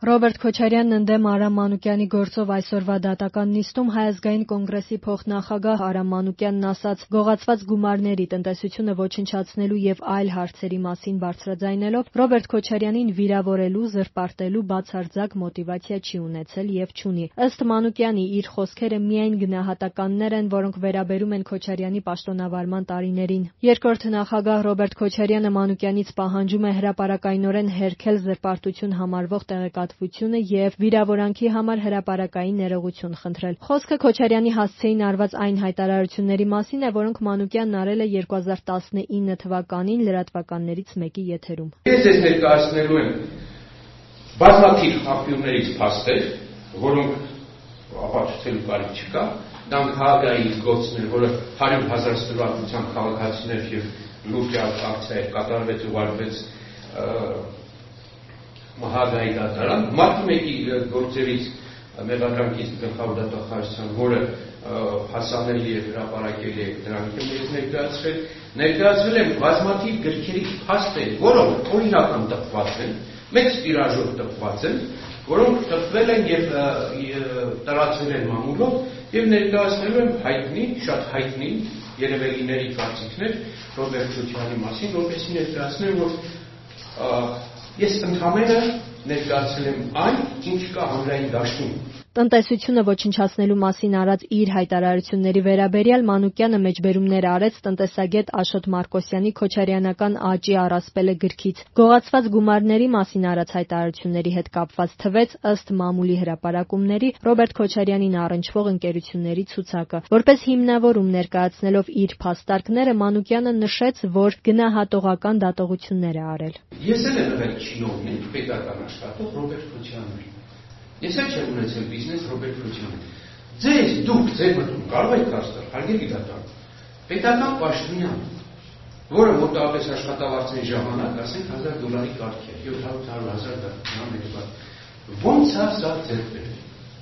Ռոբերտ Քոչարյանն ընդդեմ Արամ Մանուկյանի գործով այսօրվա դատական նիստում Հայ ազգային կոնգրեսի փոխնախագահ Արամ Մանուկյանն ասաց, գողացված գումարների, տնտեսությունը ոչնչացնելու եւ այլ հարցերի մասին բարձրաձայնելով, Ռոբերտ Քոչարյանին վիրավորելու, զրպարտելու բացարձակ մոտիվացիա չի ունեցել եւ չունի։ Ըստ Մանուկյանի, իր խոսքերը միայն գնահատականներ են, որոնք վերաբերում են Քոչարյանի պաշտոնավարման տարիներին։ Երկրորդ նախագահ Ռոբերտ Քոչարյանը Մանուկյանից պահանջում է հրապարակայնորեն հերքել զրպարտություն համարվող տեղեկատվությունը եւ վիրավորանքի համար հրապարակային ներողություն խնդրել։ Խոսքը Քոչարյանի հասցեին արված այն հայտարարությունների մասին է, որոնք Մանուկյանն արել է 2019 թվականին լրատվականներից մեկի եթերում։ Ես ներկայացնելու եմ բազմաթիվ աղբյուրներից փաստեր, որոնք ապացուցելու կարիք չկա, դրանք Հաագայի գործներ, որը 100,000 ստվարության քաղաքացիներ եւ լուրջ ակցիա կատարվեց ուղարկվեց Հաագայի դատարան, մարտի 1-ի գործերից մեղադրանքից գլխավոր դատախազության, որը հասանելի է հրապարակելի է, դրանք եմ ներկայացրել եմ բազմաթիվ գրքերի փաստեր, որոնք օրինական տպված են, մեծ տիրաժով տպված են, որոնք տպվել են եւ տարածվել են մամուլով եւ ներկայացնելու եմ հայտնի, շատ հայտնի երևելիների կարծիքներ Ռոբերտ Քոչարյանի մասին, որպեսզի ներկայացնեմ, որ ես ընդհանրապես ներկայացրել եմ այն, ինչ կա հանրային դաշտում։ Տնտեսությունը ոչնչացնելու մասին արած իր հայտարարությունների վերաբերյալ Մանուկյանը մեջբերումներ արեց տնտեսագետ Աշոտ Մարկոսյանի Քոչարյանական աճի առասպելը գրքից։ Գողացված գումարների մասին արած հայտարարությունների հետ կապված թվեց ըստ մամուլի հրապարակումների Ռոբերտ Քոչարյանին առնչվող ընկերությունների ցուցակը։ Որպես հիմնավորում ներկայացնելով իր փաստարկները Մանուկյանը նշեց, որ գնահատողական դատողություններ է արել։ Ես էլ եմ եղել չինովնիկ, պետական աշխատող Ռոբերտ Քոչարյանին։ Ես էլ չեմ ունեցել բիզնես Ռոբերտ Քոչարյանի։ Դուք ձեր մտքում կարող եք կազմել, հարգելի դատան, պետական պաշտոնյան, որը մոտավորապես աշխատավարձի ժամանակ, ասենք $1,000 կարգ է, 700,000 դրամ, ո՞նց է սա ձեր բերել։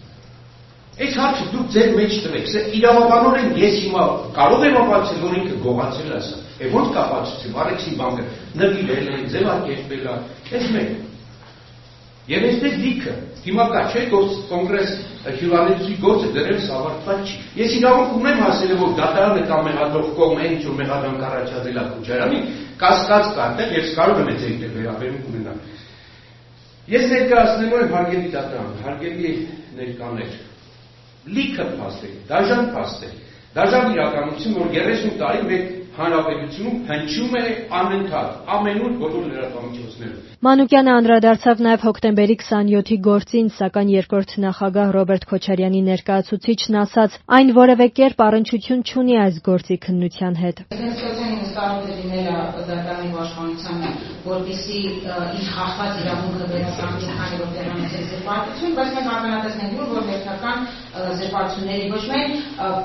Այս հարցը դուք ձեր մեջ տվեք, իրավաբանորեն ես հիմա կարող եմ ապացուցել, որ ինքը գողացել է ասա, ոնց կապացուցեմ, Արեքսի բանկը նվիրել է, ձևակերպել է, այս մեկ։ Եվ այսպես լիքը, հիմա կա չէ, կոնգրես հյուրանոցի գործը դեռևս ավարտված չի։ Ես իրավունք ունեմ ասել, որ դատարանը կամ մեղադրող կողմը ինչ որ մեղադրանք առաջադրել է Քոչարյանին, կասկած կարդել եւ կարող եմ այդ վերաբերում ունենալ։ Ես ներկայացնելու եմ հարգելի դատարան, հարգելի ներկաներ, լիքը փաստեր, դաժան իրականություն, որ 30 տարի մեր հանրապետությունում հնչում է անընդհատ, ամենուր բոլոր լրատվամիջոցներում։ Մանուկյանը անդրադարձավ նաև հոկտեմբերի 27-ի գործին, սակայն երկրորդ նախագահ Ռոբերտ Քոչարյանի ներկայացուցիչն ասաց, այն որևէ կերպ առնչություն չունի այս գործի քննության հետ։ Կարող է լինել դատարանի պաշտպանությանը, որպեսզի իր խախտված իրավունքը վերականգնի, քանի որ տեղանոց է զրպարտություն, բայց մենք ականատեսն ենք, որ հերթական զրպարտությունների ոչ միայն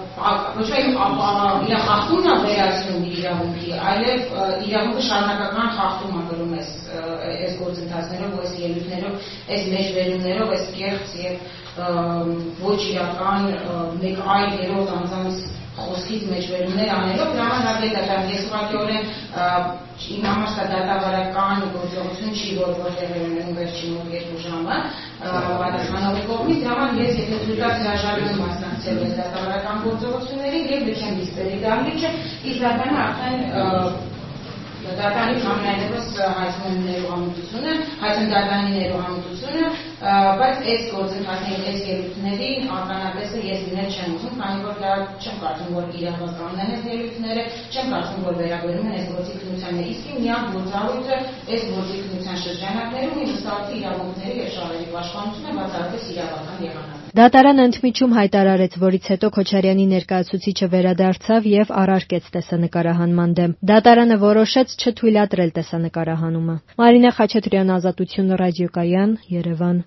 իր խախտումն է վերացնում իր իրավունքի, այլև իրավունքը շարունակական խախտում է կրում այս գործընթացներով, այս ելույթներով, այս մեջբերումներով, այս կեղծ եւ ոչ իրական մեկ այլ երրորդ անձանց խոսքից մեջբերումներ անելով, դրա համար հարգելի դատարան, ես ուղղակիորեն իմ համար սա դատավարական գործողություն չի, որտեղ ունենում վերջին 2 ժամը պատասխանողի կողմից, դրա համար ես եթե ցույց տաք հրաժարվում եմ մասնակցել այս դատավարական գործողություններին եւ լքեմ դիսպերի դահլիճը, իսկ դատարանը արդեն դատարանի համենայնիվս հայցնում ներողամտությունը, հայցնում դատարանի ներողամտությունը, բայց այս գործընթացների, այս ելույթների ականատեսը ես լինել չեմ ուզում, քանի որ դա չեմ կարծում, որ իրավականն են այս ելույթները, չեմ կարծում, որ վերաբերում են այս գործի քննությանն է, իսկ միակ գործառույթը այս գործի քննության շրջանակներում իմ ստացի իրավունքների եւ շահերի պաշտպանությունը բացառապես իրավական եղանակ։ Դատարանը ընդմիջում հայտարարեց, որից հետո Քոչարյանի ներկայացուցիչը վերադարձավ եւ առարկեց տեսանկարահանման դեմ։ Դատարանը որոշեց չթույլատրել տեսանկարահանումը։ Մարինե Խաչատրյան, Ազատություն ռադիոկայան, Երևան։